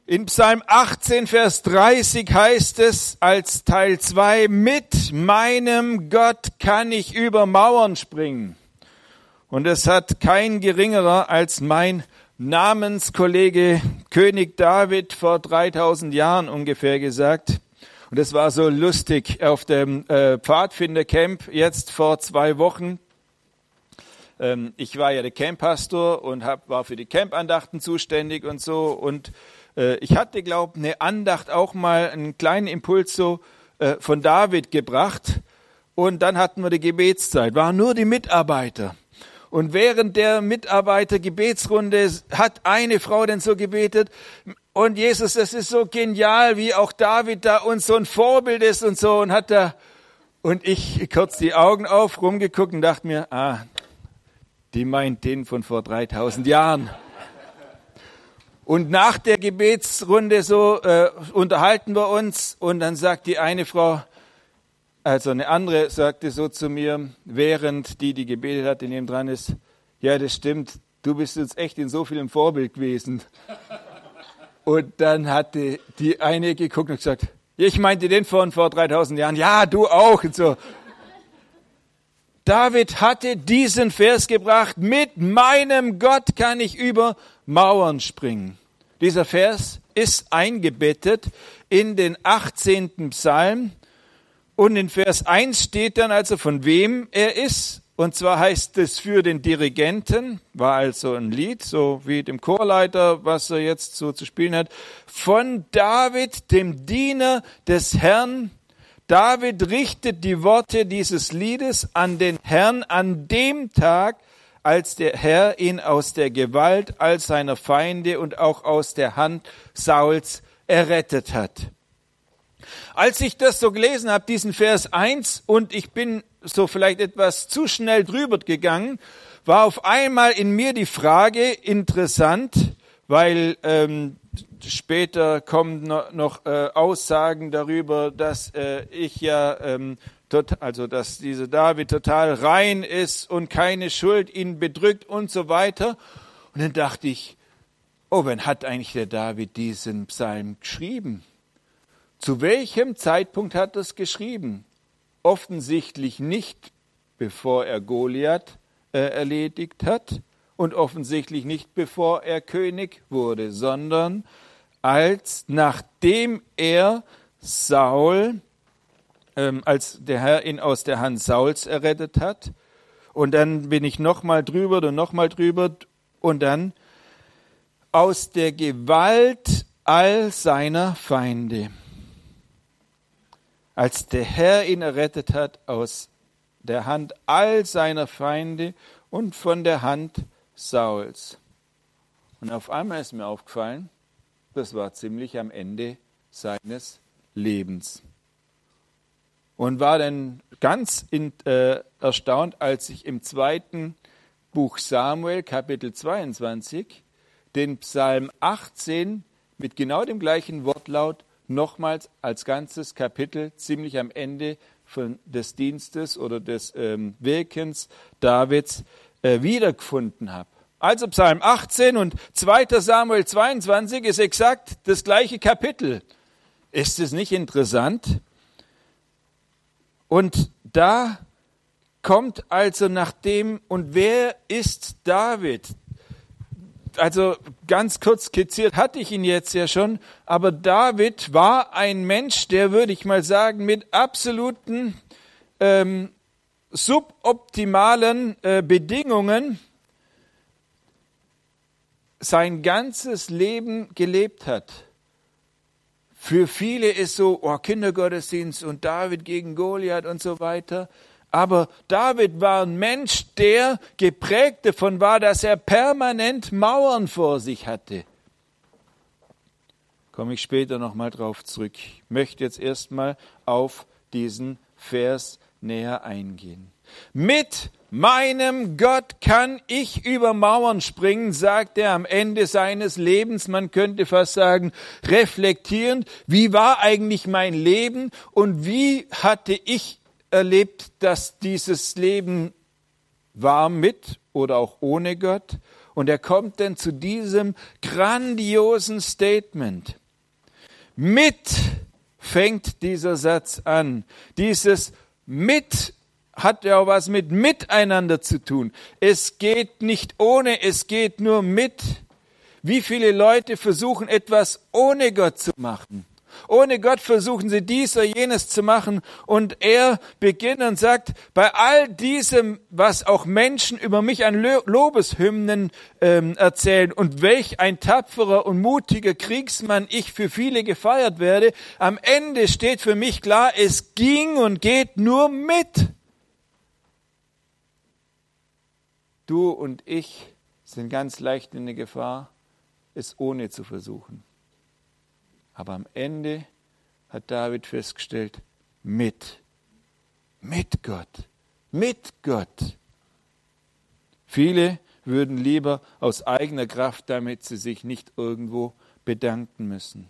In Psalm 18, Vers 30 heißt es als Teil 2, mit meinem Gott kann ich über Mauern springen. Und es hat kein geringerer als mein Namenskollege König David vor 3000 Jahren ungefähr gesagt. Und es war so lustig auf dem Pfadfindercamp jetzt vor 2 Wochen. Ich war ja der Camppastor und war für die Campandachten zuständig und so. Und ich hatte, glaube ich, eine Andacht auch mal einen kleinen Impuls so von David gebracht. Und dann hatten wir die Gebetszeit, waren nur die Mitarbeiter. Und während der Mitarbeiter-Gebetsrunde hat eine Frau dann so gebetet, und Jesus, das ist so genial, wie auch David da uns so ein Vorbild ist und so. Und ich kurz die Augen auf, rumgeguckt und dachte mir, die meint den von vor 3000 Jahren. Und nach der Gebetsrunde so unterhalten wir uns, und dann sagt die eine Frau, also eine andere sagte so zu mir, während die gebetet hat, die neben dran ist, ja, das stimmt, du bist jetzt echt in so vielem Vorbild gewesen. Und dann hatte die eine geguckt und gesagt, ja, ich meinte den von vor 3000 Jahren, ja, du auch. Und so. David hatte diesen Vers gebracht, mit meinem Gott kann ich über Mauern springen. Dieser Vers ist eingebettet in den 18. Psalm. Und in Vers 1 steht dann also, von wem er ist. Und zwar heißt es für den Dirigenten, war also ein Lied, so wie dem Chorleiter, was er jetzt so zu spielen hat, von David, dem Diener des Herrn. David richtet die Worte dieses Liedes an den Herrn an dem Tag, als der Herr ihn aus der Gewalt all seiner Feinde und auch aus der Hand Sauls errettet hat. Als ich das so gelesen habe, diesen Vers 1, und ich bin so vielleicht etwas zu schnell drüber gegangen, war auf einmal in mir die Frage interessant, weil später kommen noch Aussagen darüber, dass ich ja, dass dieser David total rein ist und keine Schuld ihn bedrückt und so weiter. Und dann dachte ich, wann hat eigentlich der David diesen Psalm geschrieben? Zu welchem Zeitpunkt hat er es geschrieben? Offensichtlich nicht, bevor er Goliath erledigt hat, und offensichtlich nicht, bevor er König wurde, sondern nachdem er Saul, als der Herr ihn aus der Hand Sauls errettet hat. Und dann bin ich nochmal drüber und dann aus der Gewalt all seiner Feinde. Als der Herr ihn errettet hat aus der Hand all seiner Feinde und von der Hand Sauls. Und auf einmal ist mir aufgefallen, das war ziemlich am Ende seines Lebens. Und war dann ganz erstaunt, als ich im 2. Buch Samuel, Kapitel 22, den Psalm 18 mit genau dem gleichen Wortlaut nochmals als ganzes Kapitel ziemlich am Ende des Dienstes oder des Wirkens Davids wiedergefunden habe. Also Psalm 18 und 2. Samuel 22 ist exakt das gleiche Kapitel. Ist es nicht interessant? Und da kommt also nachdem, und wer ist David? Also ganz kurz skizziert hatte ich ihn jetzt ja schon, aber David war ein Mensch, der, würde ich mal sagen, mit absoluten suboptimalen Bedingungen sein ganzes Leben gelebt hat. Für viele ist so, Kindergottesdienst und David gegen Goliath und so weiter. Aber David war ein Mensch, der geprägt davon war, dass er permanent Mauern vor sich hatte. Komme ich später nochmal drauf zurück. Ich möchte jetzt erstmal auf diesen Vers näher eingehen. Mit meinem Gott kann ich über Mauern springen, sagt er am Ende seines Lebens. Man könnte fast sagen, reflektierend, wie war eigentlich mein Leben und wie hatte ich erlebt, dass dieses Leben war mit oder auch ohne Gott Und er kommt dann zu diesem grandiosen Statement. Mit fängt dieser Satz an. Dieses mit hat ja auch was mit miteinander zu tun. Es geht nicht ohne, es geht nur mit. Wie viele Leute versuchen etwas ohne Gott zu machen? Ohne Gott versuchen sie dies oder jenes zu machen und er beginnt und sagt, bei all diesem, was auch Menschen über mich an Lobeshymnen erzählen und welch ein tapferer und mutiger Kriegsmann ich für viele gefeiert werde, am Ende steht für mich klar, es ging und geht nur mit. Du und ich sind ganz leicht in der Gefahr, es ohne zu versuchen. Aber am Ende hat David festgestellt, mit Gott, mit Gott. Viele würden lieber aus eigener Kraft, damit sie sich nicht irgendwo bedanken müssen.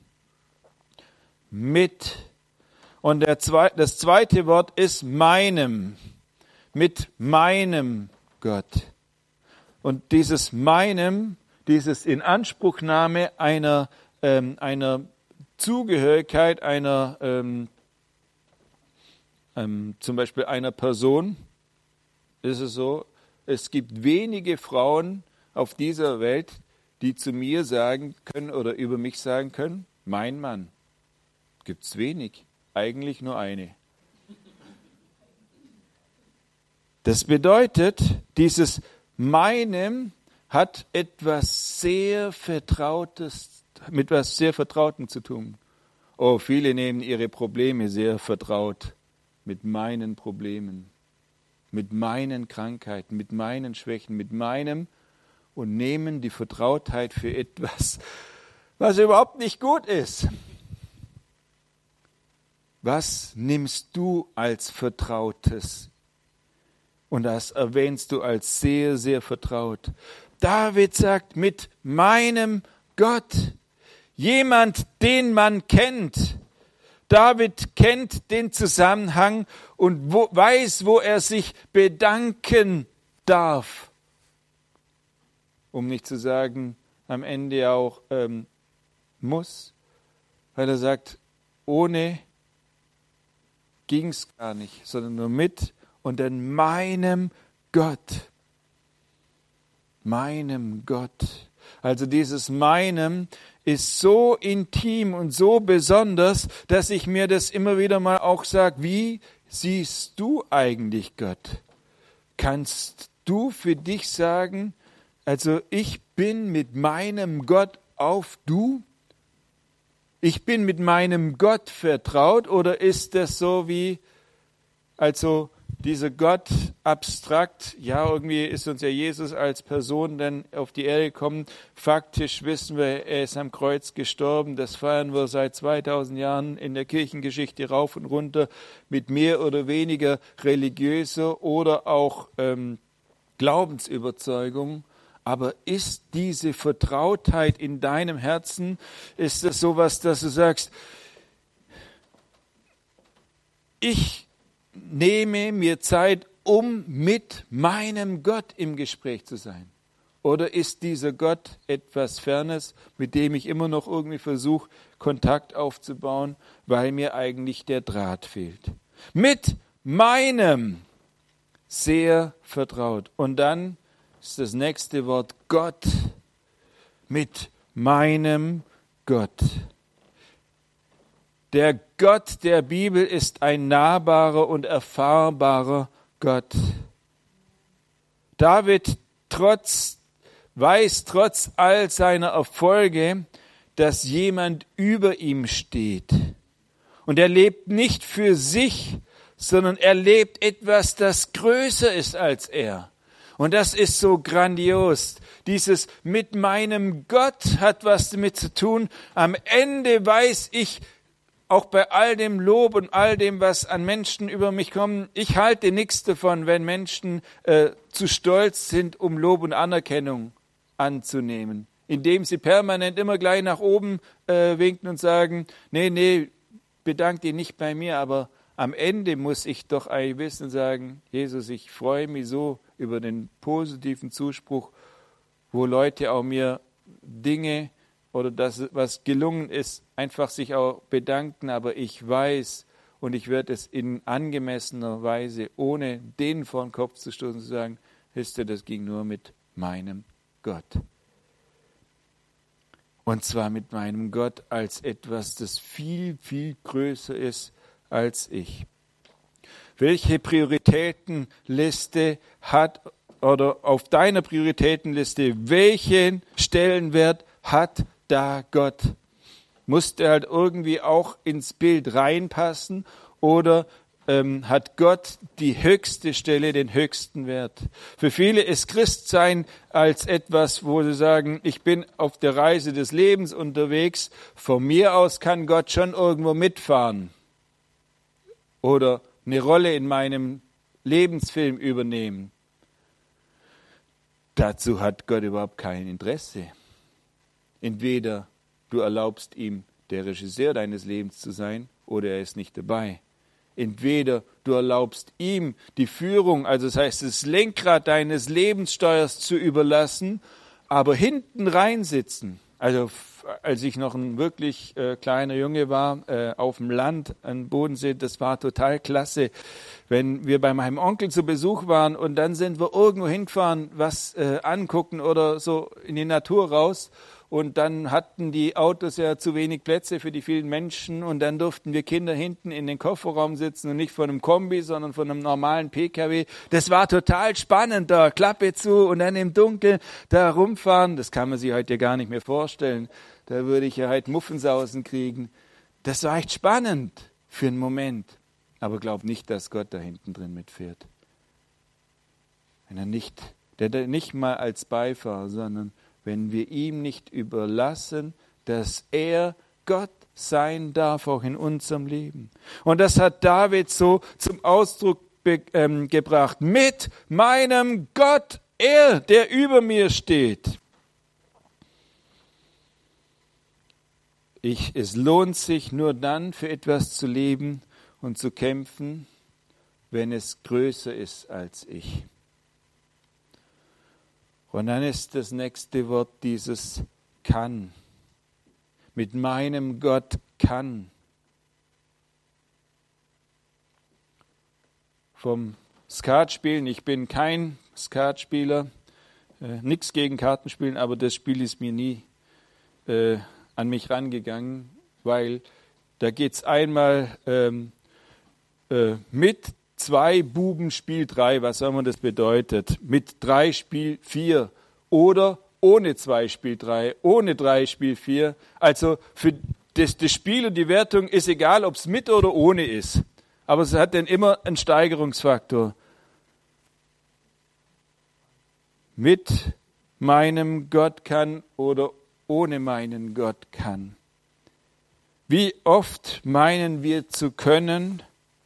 Mit. Und das zweite Wort ist meinem, mit meinem Gott. Und dieses meinem, dieses Inanspruchnahme einer Zugehörigkeit zum Beispiel einer Person, ist es so, es gibt wenige Frauen auf dieser Welt, die zu mir sagen können oder über mich sagen können, mein Mann. Gibt es wenig, eigentlich nur eine. Das bedeutet, dieses meinem hat etwas sehr Vertrautes, mit etwas sehr Vertrautem zu tun. Oh, viele nehmen ihre Probleme sehr vertraut mit meinen Problemen, mit meinen Krankheiten, mit meinen Schwächen, mit meinem und nehmen die Vertrautheit für etwas, was überhaupt nicht gut ist. Was nimmst du als Vertrautes? Und das erwähnst du als sehr, sehr vertraut. David sagt, mit meinem Gott, jemand, den man kennt. David kennt den Zusammenhang und weiß, wo er sich bedanken darf. Um nicht zu sagen, am Ende auch muss, weil er sagt, ohne ging es gar nicht, sondern nur mit und dann meinem Gott. Meinem Gott. Also dieses meinem ist so intim und so besonders, dass ich mir das immer wieder mal auch sage, wie siehst du eigentlich Gott? Kannst du für dich sagen, also ich bin mit meinem Gott auf du? Ich bin mit meinem Gott vertraut oder ist das so wie, also dieser Gott abstrakt, ja, irgendwie ist uns ja Jesus als Person dann auf die Erde gekommen. Faktisch wissen wir, er ist am Kreuz gestorben. Das feiern wir seit 2000 Jahren in der Kirchengeschichte rauf und runter mit mehr oder weniger religiöser oder auch Glaubensüberzeugung. Aber ist diese Vertrautheit in deinem Herzen, ist das sowas, dass du sagst, ich nehme mir Zeit, um mit meinem Gott im Gespräch zu sein? Oder ist dieser Gott etwas Fernes, mit dem ich immer noch irgendwie versuche, Kontakt aufzubauen, weil mir eigentlich der Draht fehlt? Mit meinem sehr vertraut. Und dann ist das nächste Wort Gott. Mit meinem Gott. Der Gott der Bibel ist ein nahbarer und erfahrbarer Gott. David weiß trotz all seiner Erfolge, dass jemand über ihm steht. Und er lebt nicht für sich, sondern er lebt etwas, das größer ist als er. Und das ist so grandios. Dieses mit meinem Gott hat was damit zu tun. Am Ende weiß ich, auch bei all dem Lob und all dem, was an Menschen über mich kommt, ich halte nichts davon, wenn Menschen zu stolz sind, um Lob und Anerkennung anzunehmen. Indem sie permanent immer gleich nach oben winken und sagen, nee, bedank dich nicht bei mir, aber am Ende muss ich doch eigentlich wissen und sagen, Jesus, ich freue mich so über den positiven Zuspruch, wo Leute auch mir Dinge oder das, was gelungen ist, einfach sich auch bedanken, aber ich weiß und ich werde es in angemessener Weise, ohne denen vor den Kopf zu stoßen, zu sagen, wisst ihr, das ging nur mit meinem Gott. Und zwar mit meinem Gott als etwas, das viel, viel größer ist als ich. Welche Prioritätenliste hat, oder auf deiner Prioritätenliste, welchen Stellenwert hat da Gott? Muss der halt irgendwie auch ins Bild reinpassen oder hat Gott die höchste Stelle, den höchsten Wert? Für viele ist Christsein als etwas, wo sie sagen, ich bin auf der Reise des Lebens unterwegs, von mir aus kann Gott schon irgendwo mitfahren oder eine Rolle in meinem Lebensfilm übernehmen. Dazu hat Gott überhaupt kein Interesse. Entweder du erlaubst ihm, der Regisseur deines Lebens zu sein, oder er ist nicht dabei. Entweder du erlaubst ihm die Führung, also das heißt das Lenkrad deines Lebenssteuers zu überlassen, aber hinten reinsitzen. Also als ich noch ein wirklich kleiner Junge war, auf dem Land an Bodensee, das war total klasse, wenn wir bei meinem Onkel zu Besuch waren und dann sind wir irgendwo hingefahren, was angucken oder so in die Natur raus. Und dann hatten die Autos ja zu wenig Plätze für die vielen Menschen und dann durften wir Kinder hinten in den Kofferraum sitzen und nicht von einem Kombi, sondern von einem normalen PKW. Das war total spannend, da Klappe zu und dann im Dunkeln da rumfahren. Das kann man sich heute ja gar nicht mehr vorstellen. Da würde ich ja heute Muffensausen kriegen. Das war echt spannend für einen Moment. Aber glaub nicht, dass Gott da hinten drin mitfährt. Wenn er nicht, der nicht mal als Beifahrer, sondern wenn wir ihm nicht überlassen, dass er Gott sein darf, auch in unserem Leben. Und das hat David so zum Ausdruck gebracht. Mit meinem Gott, er, der über mir steht. Es lohnt sich nur dann, für etwas zu leben und zu kämpfen, wenn es größer ist als ich. Und dann ist das nächste Wort dieses kann. Mit meinem Gott kann. Vom Skatspielen, ich bin kein Skatspieler, nichts gegen Kartenspielen, aber das Spiel ist mir nie an mich rangegangen, weil da geht es einmal mit 2 Buben Spiel 3, was auch immer das bedeutet, mit 3 Spiel 4 oder ohne 2 Spiel 3, ohne 3 Spiel 4. Also für das Spiel und die Wertung ist egal, ob es mit oder ohne ist. Aber es hat dann immer einen Steigerungsfaktor. Mit meinem Gott kann oder ohne meinen Gott kann. Wie oft meinen wir zu können,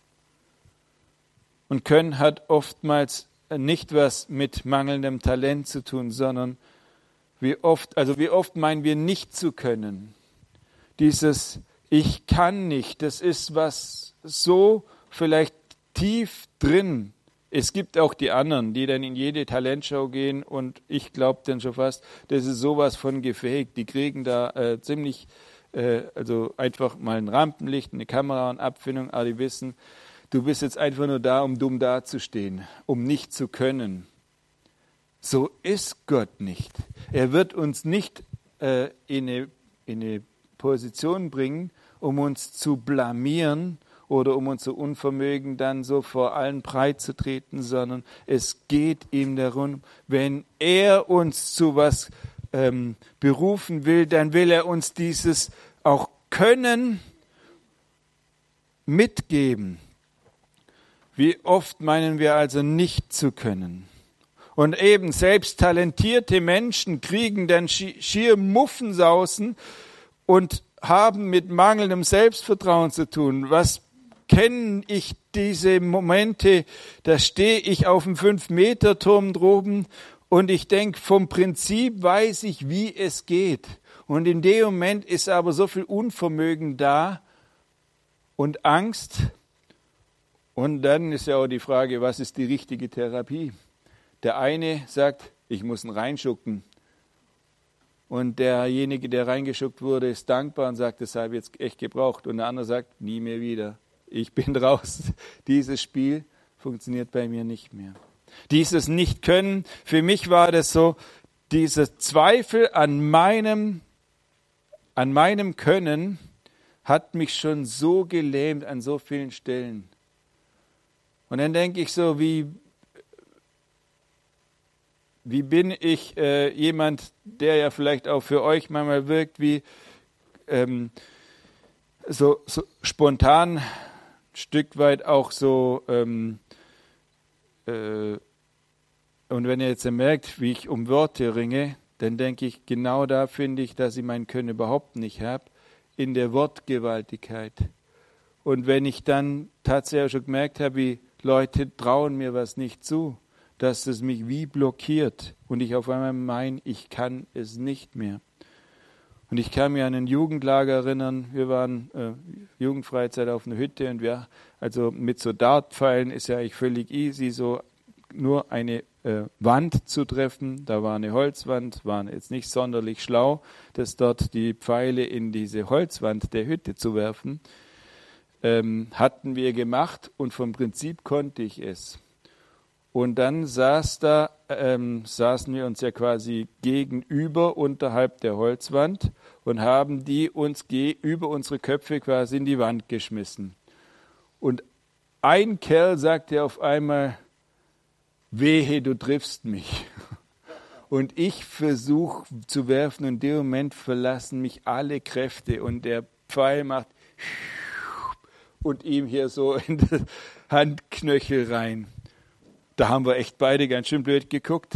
und Können hat oftmals nicht was mit mangelndem Talent zu tun, sondern wie oft meinen wir nicht zu können. Dieses Ich kann nicht, das ist was so vielleicht tief drin. Es gibt auch die anderen, die dann in jede Talentshow gehen und ich glaube dann schon fast, das ist sowas von gefaked. Die kriegen da ziemlich, also einfach mal ein Rampenlicht, eine Kamera und Abfilmung, aber die wissen, du bist jetzt einfach nur da, um dumm dazustehen, um nicht zu können. So ist Gott nicht. Er wird uns nicht in eine Position bringen, um uns zu blamieren oder um unser Unvermögen dann so vor allen breit zu treten, sondern es geht ihm darum, wenn er uns zu was berufen will, dann will er uns dieses auch Können mitgeben. Wie oft meinen wir also nicht zu können? Und eben selbst talentierte Menschen kriegen dann schier Muffensausen und haben mit mangelndem Selbstvertrauen zu tun. Was kenne ich diese Momente, da stehe ich auf dem 5-Meter-Turm droben und ich denke, vom Prinzip weiß ich, wie es geht. Und in dem Moment ist aber so viel Unvermögen da und Angst. Und dann ist ja auch die Frage, was ist die richtige Therapie? Der eine sagt, ich muss ihn reinschucken. Und derjenige, der reingeschuckt wurde, ist dankbar und sagt, das habe ich jetzt echt gebraucht. Und der andere sagt, nie mehr wieder. Ich bin raus. Dieses Spiel funktioniert bei mir nicht mehr. Dieses Nicht-Können, für mich war das so, dieser Zweifel an meinem Können hat mich schon so gelähmt an so vielen Stellen. Und dann denke ich so, wie bin ich jemand, der ja vielleicht auch für euch manchmal wirkt wie so spontan, ein Stück weit auch so, und wenn ihr jetzt merkt, wie ich um Worte ringe, dann denke ich, genau da finde ich, dass ich mein Können überhaupt nicht habe, in der Wortgewaltigkeit. Und wenn ich dann tatsächlich schon gemerkt habe, wie Leute trauen mir was nicht zu, dass es mich wie blockiert und ich auf einmal meine, ich kann es nicht mehr. Und ich kann mich an ein Jugendlager erinnern, wir waren Jugendfreizeit auf einer Hütte und also mit so Dartpfeilen ist ja eigentlich völlig easy, so nur eine Wand zu treffen. Da war eine Holzwand, war jetzt nicht sonderlich schlau, das dort die Pfeile in diese Holzwand der Hütte zu werfen. Hatten wir gemacht und vom Prinzip konnte ich es. Und dann saßen wir uns ja quasi gegenüber unterhalb der Holzwand und haben die uns über unsere Köpfe quasi in die Wand geschmissen. Und ein Kerl sagte auf einmal, wehe, du triffst mich. Und ich versuche zu werfen und in dem Moment verlassen mich alle Kräfte und der Pfeil macht und ihm hier so in den Handknöchel rein. Da haben wir echt beide ganz schön blöd geguckt.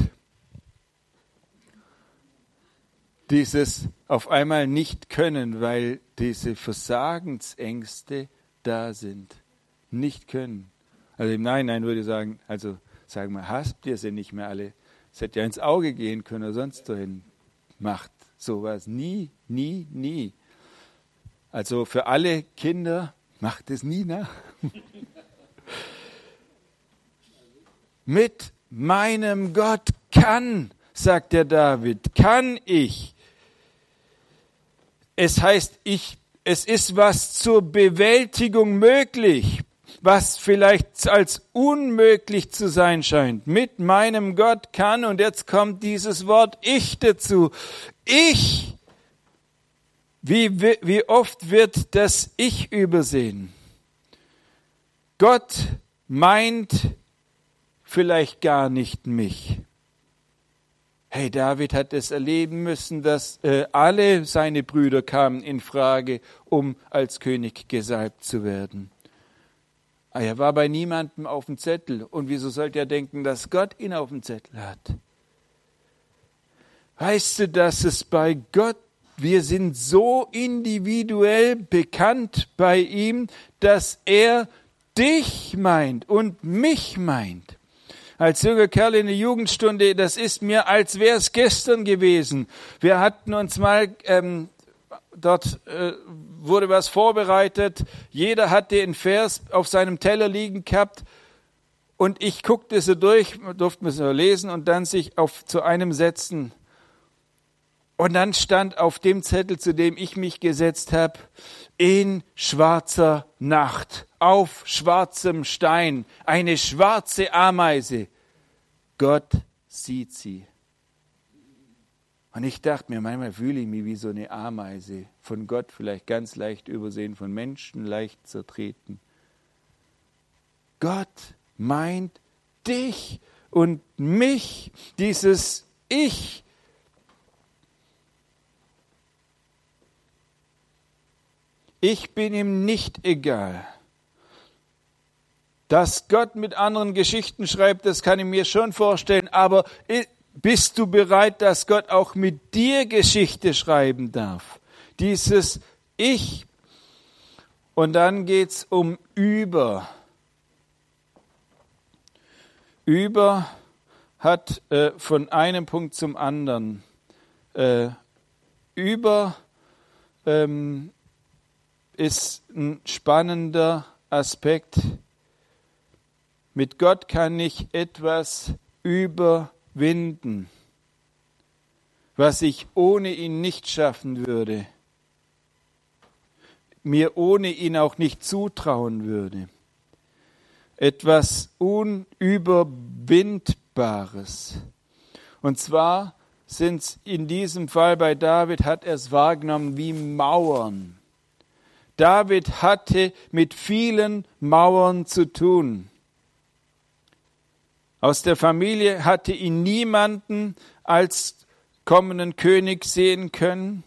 Dieses auf einmal nicht können, weil diese Versagensängste da sind. Nicht können. Also im Nachhinein würde ich sagen, also sagen wir, habt ihr sie nicht mehr alle? Es hätte ja ins Auge gehen können oder sonst wohin. Macht sowas nie, nie, nie. Also für alle Kinder, macht es nie nach. Mit meinem Gott kann, sagt der David, kann ich. Es heißt, es ist was zur Bewältigung möglich, was vielleicht als unmöglich zu sein scheint. Mit meinem Gott kann, und jetzt kommt dieses Wort Ich dazu. Ich. Wie oft wird das Ich übersehen? Gott meint vielleicht gar nicht mich. Hey, David hat es erleben müssen, dass alle seine Brüder kamen in Frage, um als König gesalbt zu werden. Er war bei niemandem auf dem Zettel. Und wieso sollte er denken, dass Gott ihn auf dem Zettel hat? Weißt du, dass es bei Gott, wir sind so individuell bekannt bei ihm, dass er dich meint und mich meint. Als junger Kerl in der Jugendstunde, das ist mir, als wäre es gestern gewesen. Wir hatten uns mal, dort wurde was vorbereitet, jeder hatte einen Vers auf seinem Teller liegen gehabt und ich guckte so durch, durfte mir so lesen und dann sich zu einem setzen. Und dann stand auf dem Zettel, zu dem ich mich gesetzt habe, in schwarzer Nacht, auf schwarzem Stein, eine schwarze Ameise. Gott sieht sie. Und ich dachte mir, manchmal fühle ich mich wie so eine Ameise, von Gott vielleicht ganz leicht übersehen, von Menschen leicht zertreten. Gott meint dich und mich, dieses Ich. Ich bin ihm nicht egal. Dass Gott mit anderen Geschichten schreibt, das kann ich mir schon vorstellen, aber bist du bereit, dass Gott auch mit dir Geschichte schreiben darf? Dieses Ich. Und dann geht's um Über. Über hat von einem Punkt zum anderen. Über ist ein spannender Aspekt. Mit Gott kann ich etwas überwinden. was ich ohne ihn nicht schaffen würde, mir ohne ihn auch nicht zutrauen würde. Etwas Unüberwindbares. Und zwar sind es in diesem Fall bei David, hat er es wahrgenommen wie Mauern. David hatte mit vielen Mauern zu tun. Aus der Familie hatte ihn niemanden als kommenden König sehen können.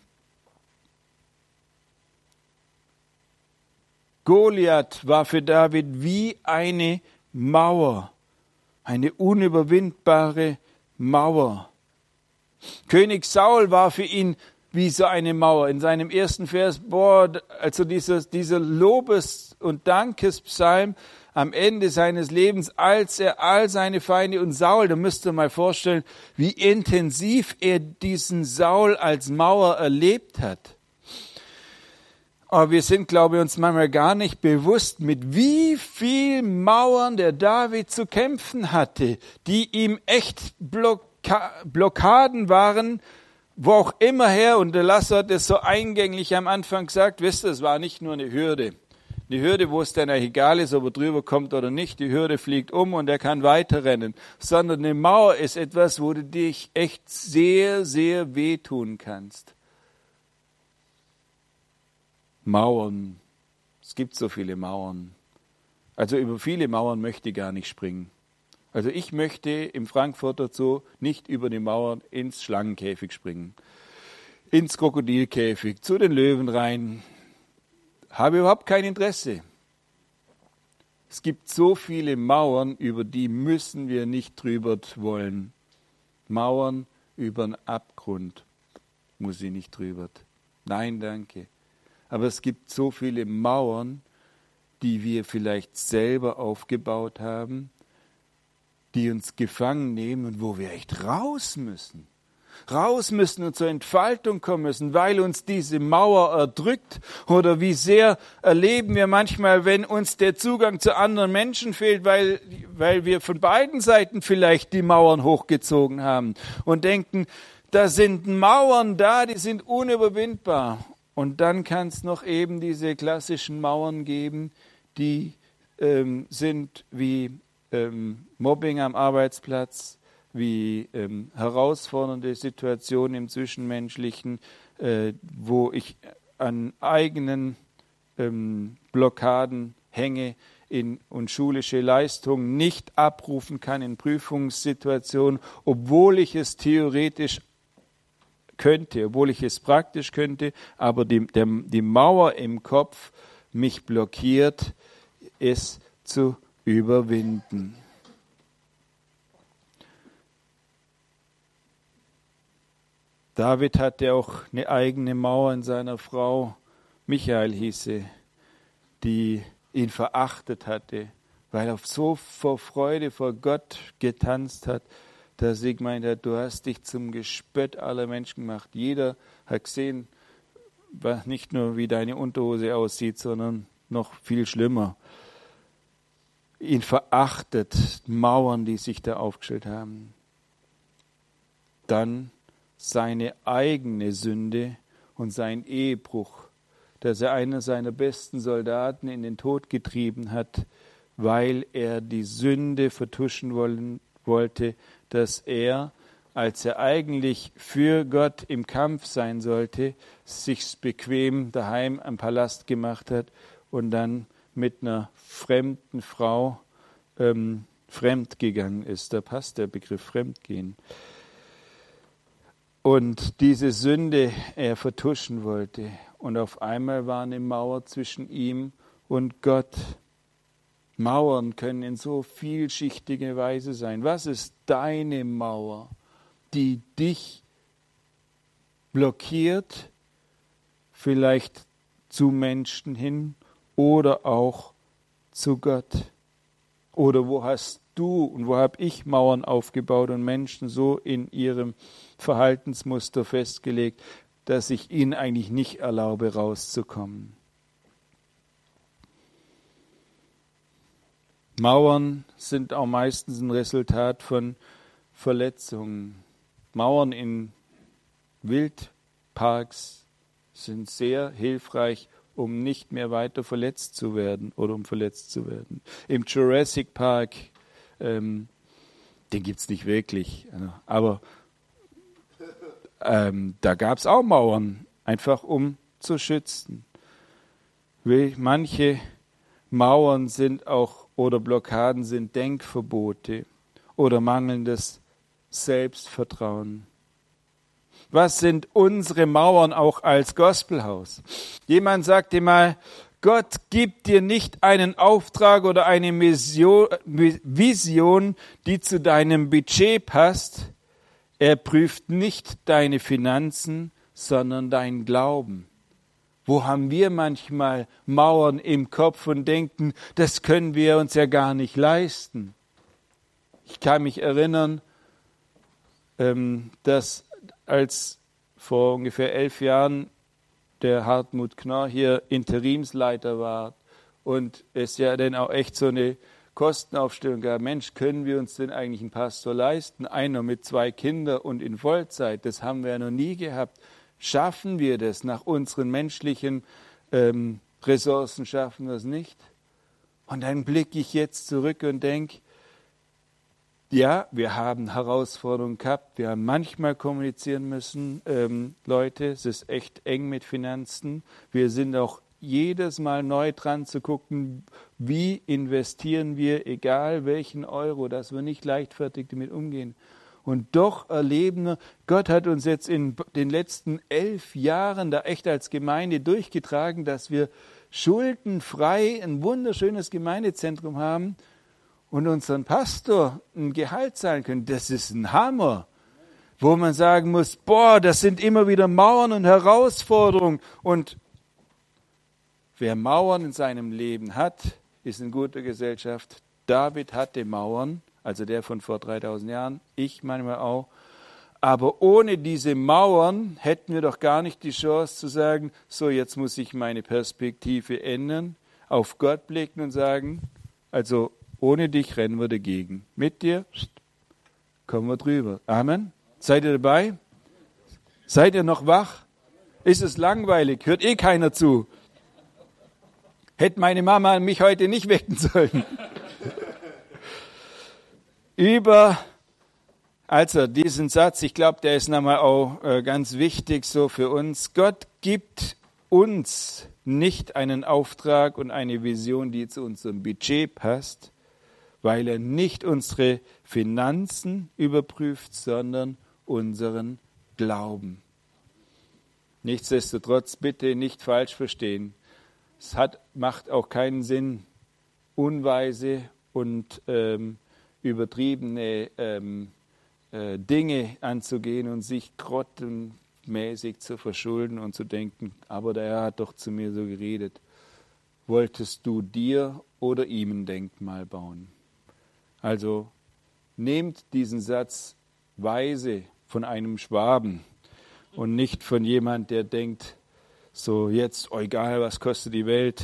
Goliath war für David wie eine Mauer, eine unüberwindbare Mauer. König Saul war für ihn wie so eine Mauer. In seinem ersten Vers, also dieser Lobes- und Dankespsalm am Ende seines Lebens, als er all seine Feinde und Saul, da müsst ihr mal vorstellen, wie intensiv er diesen Saul als Mauer erlebt hat. Aber wir sind, glaube ich, uns manchmal gar nicht bewusst, mit wie viel Mauern der David zu kämpfen hatte, die ihm echt Blockaden waren, wo auch immer her. Und der Lasse hat es so eingänglich am Anfang gesagt, wisst ihr, es war nicht nur eine Hürde. Eine Hürde, wo es dann egal ist, ob er drüber kommt oder nicht. Die Hürde fliegt um und er kann weiterrennen. Sondern eine Mauer ist etwas, wo du dich echt sehr, sehr wehtun kannst. Mauern. Es gibt so viele Mauern. Also über viele Mauern möchte ich gar nicht springen. Also ich möchte im Frankfurter Zoo nicht über die Mauern ins Schlangenkäfig springen, ins Krokodilkäfig, zu den Löwen rein. Habe überhaupt kein Interesse. Es gibt so viele Mauern, über die müssen wir nicht drüber wollen. Mauern über den Abgrund muss ich nicht drüber. Nein, danke. Aber es gibt so viele Mauern, die wir vielleicht selber aufgebaut haben, die uns gefangen nehmen und wo wir echt raus müssen. Raus müssen und zur Entfaltung kommen müssen, weil uns diese Mauer erdrückt. Oder wie sehr erleben wir manchmal, wenn uns der Zugang zu anderen Menschen fehlt, weil wir von beiden Seiten vielleicht die Mauern hochgezogen haben und denken, da sind Mauern da, die sind unüberwindbar. Und dann kann es noch eben diese klassischen Mauern geben, die sind wie Mobbing am Arbeitsplatz, wie herausfordernde Situationen im Zwischenmenschlichen, wo ich an eigenen Blockaden hänge und schulische Leistungen nicht abrufen kann in Prüfungssituationen, obwohl ich es theoretisch könnte, obwohl ich es praktisch könnte, aber die Mauer im Kopf mich blockiert, es zu überwinden. David hatte auch eine eigene Mauer in seiner Frau, Michael hieß sie, die ihn verachtet hatte, weil er so vor Freude vor Gott getanzt hat, dass sie gemeint hat, du hast dich zum Gespött aller Menschen gemacht. Jeder hat gesehen, nicht nur wie deine Unterhose aussieht, sondern noch viel schlimmer. Ihn verachtet, Mauern, die sich da aufgestellt haben. Dann seine eigene Sünde und sein Ehebruch, dass er einen seiner besten Soldaten in den Tod getrieben hat, weil er die Sünde vertuschen wollte, dass er, als er eigentlich für Gott im Kampf sein sollte, sich's bequem daheim am Palast gemacht hat und dann mit einer fremden Frau fremdgegangen ist. Da passt der Begriff Fremdgehen. Und diese Sünde er vertuschen wollte. Und auf einmal war eine Mauer zwischen ihm und Gott. Mauern können in so vielschichtige Weise sein. Was ist deine Mauer, die dich blockiert, vielleicht zu Menschen hin oder auch zu Gott? Oder wo hast du und wo habe ich Mauern aufgebaut und Menschen so in ihrem Verhaltensmuster festgelegt, dass ich ihnen eigentlich nicht erlaube, rauszukommen? Mauern sind auch meistens ein Resultat von Verletzungen. Mauern in Wildparks sind sehr hilfreich, um nicht mehr weiter verletzt zu werden oder um verletzt zu werden. Im Jurassic Park, den gibt es nicht wirklich, aber da gab es auch Mauern, einfach um zu schützen. Manche Mauern sind auch oder Blockaden sind Denkverbote oder mangelndes Selbstvertrauen. Was sind unsere Mauern auch als Gospelhaus? Jemand sagte mal, Gott gibt dir nicht einen Auftrag oder eine Vision, die zu deinem Budget passt. Er prüft nicht deine Finanzen, sondern deinen Glauben. Wo haben wir manchmal Mauern im Kopf und denken, das können wir uns ja gar nicht leisten? Ich kann mich erinnern, dass als vor ungefähr 11 Jahren der Hartmut Knorr hier Interimsleiter war und es ja dann auch echt so eine Kostenaufstellung gab. Mensch, können wir uns denn eigentlich einen Pastor leisten? Einer mit 2 Kindern und in Vollzeit, das haben wir ja noch nie gehabt. Schaffen wir das? Nach unseren menschlichen Ressourcen schaffen wir es nicht. Und dann blicke ich jetzt zurück und denke, ja, wir haben Herausforderungen gehabt, wir haben manchmal kommunizieren müssen, Leute, es ist echt eng mit Finanzen. Wir sind auch jedes Mal neu dran zu gucken, wie investieren wir, egal welchen Euro, dass wir nicht leichtfertig damit umgehen. Und doch erleben wir, Gott hat uns jetzt in den letzten 11 Jahren da echt als Gemeinde durchgetragen, dass wir schuldenfrei ein wunderschönes Gemeindezentrum haben und unseren Pastor ein Gehalt zahlen können. Das ist ein Hammer, wo man sagen muss, boah, das sind immer wieder Mauern und Herausforderungen. Und wer Mauern in seinem Leben hat, ist in guter Gesellschaft. David hatte Mauern, also der von vor 3000 Jahren, ich manchmal auch. Aber ohne diese Mauern hätten wir doch gar nicht die Chance zu sagen, so jetzt muss ich meine Perspektive ändern, auf Gott blicken und sagen, also ohne dich rennen wir dagegen. Mit dir kommen wir drüber. Amen. Seid ihr dabei? Seid ihr noch wach? Ist es langweilig? Hört eh keiner zu. Hätte meine Mama mich heute nicht wecken sollen. Also diesen Satz, ich glaube, der ist nochmal auch ganz wichtig so für uns. Gott gibt uns nicht einen Auftrag und eine Vision, die zu unserem Budget passt, weil er nicht unsere Finanzen überprüft, sondern unseren Glauben. Nichtsdestotrotz bitte nicht falsch verstehen. Es macht auch keinen Sinn, unweise und übertriebene Dinge anzugehen und sich grottenmäßig zu verschulden und zu denken, aber der Herr hat doch zu mir so geredet. Wolltest du dir oder ihm ein Denkmal bauen? Also nehmt diesen Satz weise von einem Schwaben und nicht von jemand, der denkt, so jetzt, oh, egal, was kostet die Welt.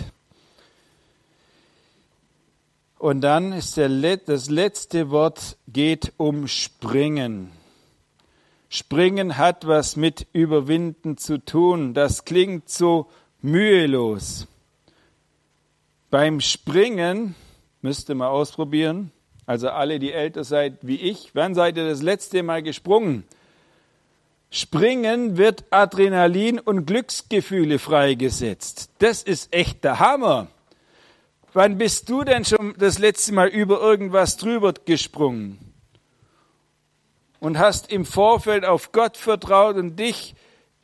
Und dann ist das letzte Wort geht um Springen. Springen hat was mit Überwinden zu tun. Das klingt so mühelos. Beim Springen, müsst ihr mal ausprobieren, also alle, die älter seid wie ich, wann seid ihr das letzte Mal gesprungen? Springen wird Adrenalin und Glücksgefühle freigesetzt. Das ist echt der Hammer. Wann bist du denn schon das letzte Mal über irgendwas drüber gesprungen? Und hast im Vorfeld auf Gott vertraut und dich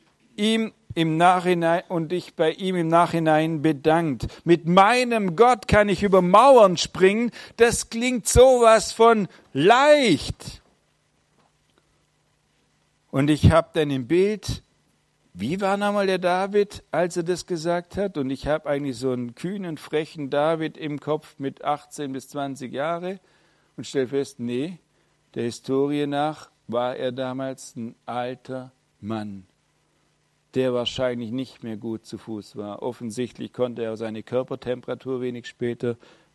bei ihm im Nachhinein bedankt. Mit meinem Gott kann ich über Mauern springen. Das klingt sowas von leicht. Und ich habe dann im Bild, wie war nochmal der David, als er das gesagt hat? Und ich habe eigentlich so einen kühnen, frechen David im Kopf mit 18 bis 20 Jahre und stelle fest, nee, der Historie nach war er damals ein alter Mann, der wahrscheinlich nicht mehr gut zu Fuß war. Offensichtlich konnte er seine Körpertemperatur wenig später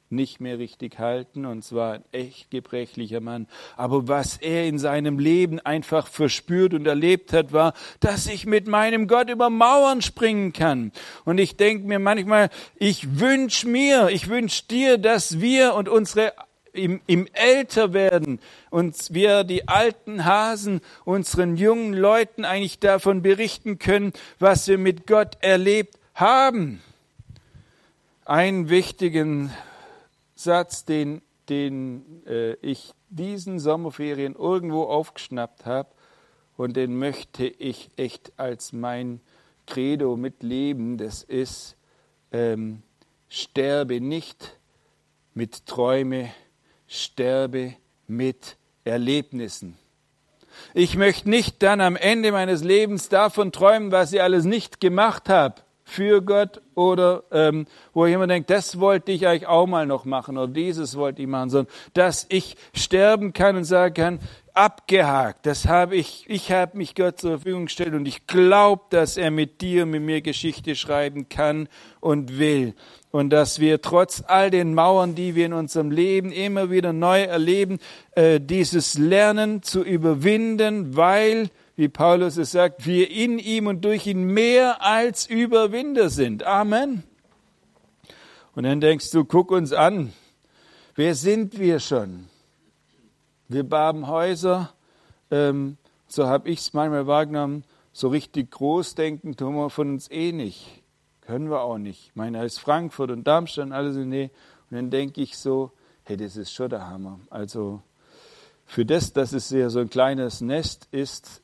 nicht mehr richtig halten, und zwar ein echt gebrechlicher Mann. Aber was er in seinem Leben einfach verspürt und erlebt hat, war, dass ich mit meinem Gott über Mauern springen kann. Und ich denke mir manchmal, ich wünsche dir, dass wir und unsere im Älterwerden uns wir die alten Hasen unseren jungen Leuten eigentlich davon berichten können, was wir mit Gott erlebt haben. Einen wichtigen Satz, den ich diesen Sommerferien irgendwo aufgeschnappt habe, und den möchte ich echt als mein Credo mitleben, das ist, sterbe nicht mit Träume, sterbe mit Erlebnissen. Ich möchte nicht dann am Ende meines Lebens davon träumen, was ich alles nicht gemacht habe für Gott, oder wo ich immer denke, das wollte ich eigentlich auch mal noch machen oder dieses wollte ich machen, sondern dass ich sterben kann und sagen kann, abgehakt, ich habe mich Gott zur Verfügung gestellt und ich glaube, dass er mit dir und mit mir Geschichte schreiben kann und will. Und dass wir trotz all den Mauern, die wir in unserem Leben immer wieder neu erleben, dieses Lernen zu überwinden, weil, wie Paulus es sagt, wir in ihm und durch ihn mehr als Überwinder sind. Amen. Und dann denkst du, guck uns an. Wer sind wir schon? Wir Babenhäuser, so habe ich es manchmal wahrgenommen, so richtig groß denken tun wir von uns eh nicht. Können wir auch nicht. Ich meine, als Frankfurt und Darmstadt und alles in der Nähe. Und dann denke ich so, hey, das ist schon der Hammer. Also für das, dass es ja so ein kleines Nest ist,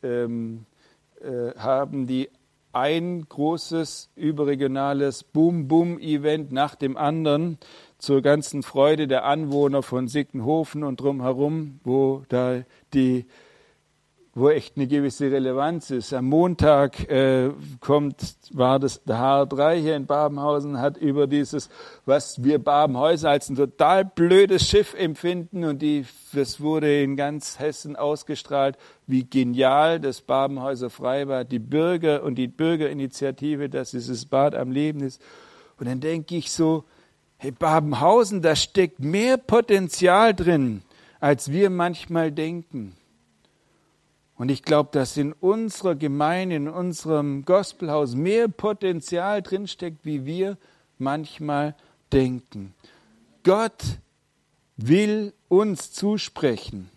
haben die ein großes überregionales Boom-Boom-Event nach dem anderen zur ganzen Freude der Anwohner von Sickenhofen und drumherum, wo echt eine gewisse Relevanz ist. Am Montag war das der HR3 hier in Babenhausen, hat über dieses, was wir Babenhäuser als ein total blödes Schiff empfinden, und das wurde in ganz Hessen ausgestrahlt, wie genial das Babenhäuser Freibad, die Bürger und die Bürgerinitiative, dass dieses Bad am Leben ist. Und dann denke ich so, hey, Babenhausen, da steckt mehr Potenzial drin, als wir manchmal denken. Und ich glaube, dass in unserer Gemeinde, in unserem Gospelhaus mehr Potenzial drinsteckt, wie wir manchmal denken. Gott will uns zusprechen.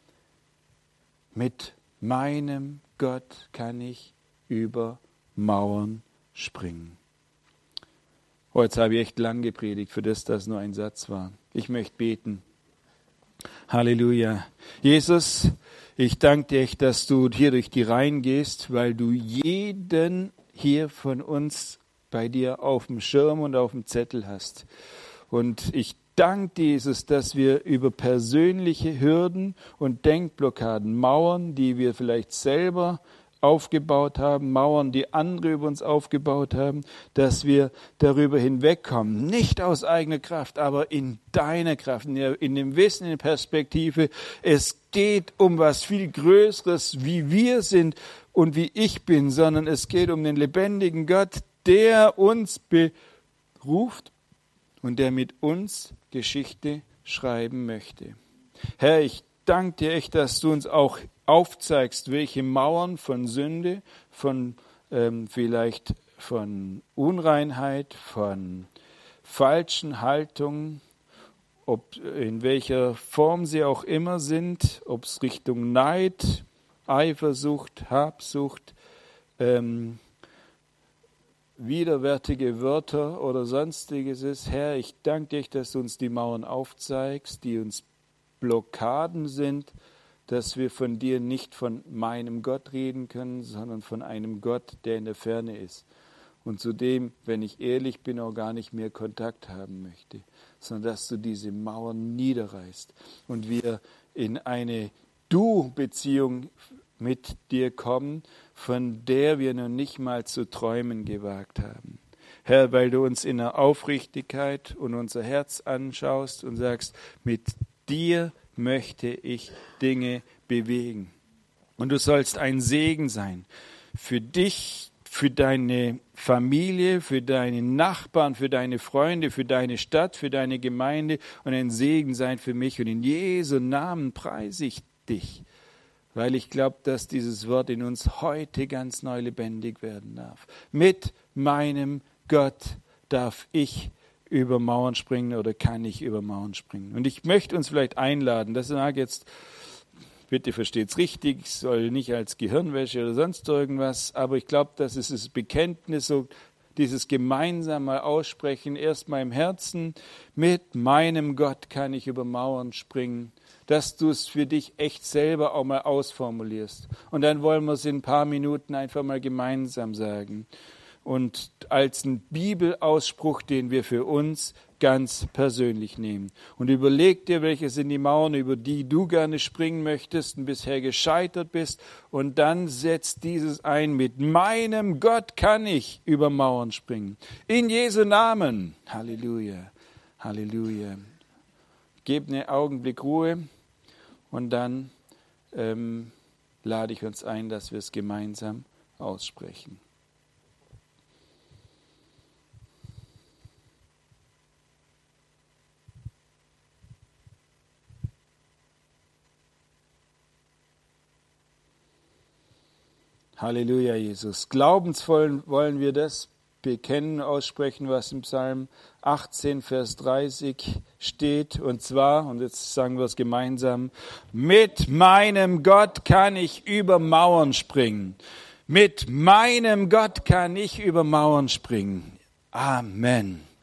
Mit meinem Gott kann ich über Mauern springen. Heute habe ich echt lang gepredigt, für das nur ein Satz war. Ich möchte beten. Halleluja. Jesus, ich danke dir echt, dass du hier durch die Reihen gehst, weil du jeden hier von uns bei dir auf dem Schirm und auf dem Zettel hast. Und ich danke dir, Jesus, dass wir über persönliche Hürden und Denkblockaden, Mauern, die wir vielleicht selber aufgebaut haben, Mauern, die andere über uns aufgebaut haben, dass wir darüber hinwegkommen. Nicht aus eigener Kraft, aber in deiner Kraft, in dem Wissen, in der Perspektive. Es geht um was viel Größeres, wie wir sind und wie ich bin, sondern es geht um den lebendigen Gott, der uns beruft und der mit uns Geschichte schreiben möchte. Herr, ich danke dir echt, dass du uns auch aufzeigst, welche Mauern von Sünde, von vielleicht von Unreinheit, von falschen Haltungen, ob in welcher Form sie auch immer sind, ob es Richtung Neid, Eifersucht, Habsucht, widerwärtige Wörter oder sonstiges ist. Herr, ich danke dir, dass du uns die Mauern aufzeigst, die uns Blockaden sind, dass wir von dir nicht von meinem Gott reden können, sondern von einem Gott, der in der Ferne ist. Und zu dem, wenn ich ehrlich bin, auch gar nicht mehr Kontakt haben möchte, sondern dass du diese Mauern niederreißt und wir in eine Du-Beziehung mit dir kommen, von der wir noch nicht mal zu träumen gewagt haben. Herr, weil du uns in der Aufrichtigkeit und unser Herz anschaust und sagst, mit dir möchte ich Dinge bewegen. Und du sollst ein Segen sein für dich, für deine Familie, für deine Nachbarn, für deine Freunde, für deine Stadt, für deine Gemeinde und ein Segen sein für mich. Und in Jesu Namen preise ich dich, weil ich glaube, dass dieses Wort in uns heute ganz neu lebendig werden darf. Mit meinem Gott darf ich über Mauern springen oder kann ich über Mauern springen. Und ich möchte uns vielleicht einladen, das mag jetzt, bitte versteht's richtig, soll nicht als Gehirnwäsche oder sonst irgendwas, aber ich glaube, dass es das Bekenntnis, so dieses gemeinsam mal aussprechen, erstmal im Herzen, mit meinem Gott kann ich über Mauern springen, dass du es für dich echt selber auch mal ausformulierst. Und dann wollen wir es in ein paar Minuten einfach mal gemeinsam sagen. Und als einen Bibelausspruch, den wir für uns ganz persönlich nehmen. Und überleg dir, welche sind die Mauern, über die du gerne springen möchtest und bisher gescheitert bist. Und dann setz dieses ein, mit meinem Gott kann ich über Mauern springen. In Jesu Namen. Halleluja, Halleluja. Gebt einen Augenblick Ruhe und dann lade ich uns ein, dass wir es gemeinsam aussprechen. Halleluja, Jesus. Glaubensvoll wollen wir das bekennen, aussprechen, was im Psalm 18, Vers 30 steht. Und zwar, und jetzt sagen wir es gemeinsam, mit meinem Gott kann ich über Mauern springen. Mit meinem Gott kann ich über Mauern springen. Amen.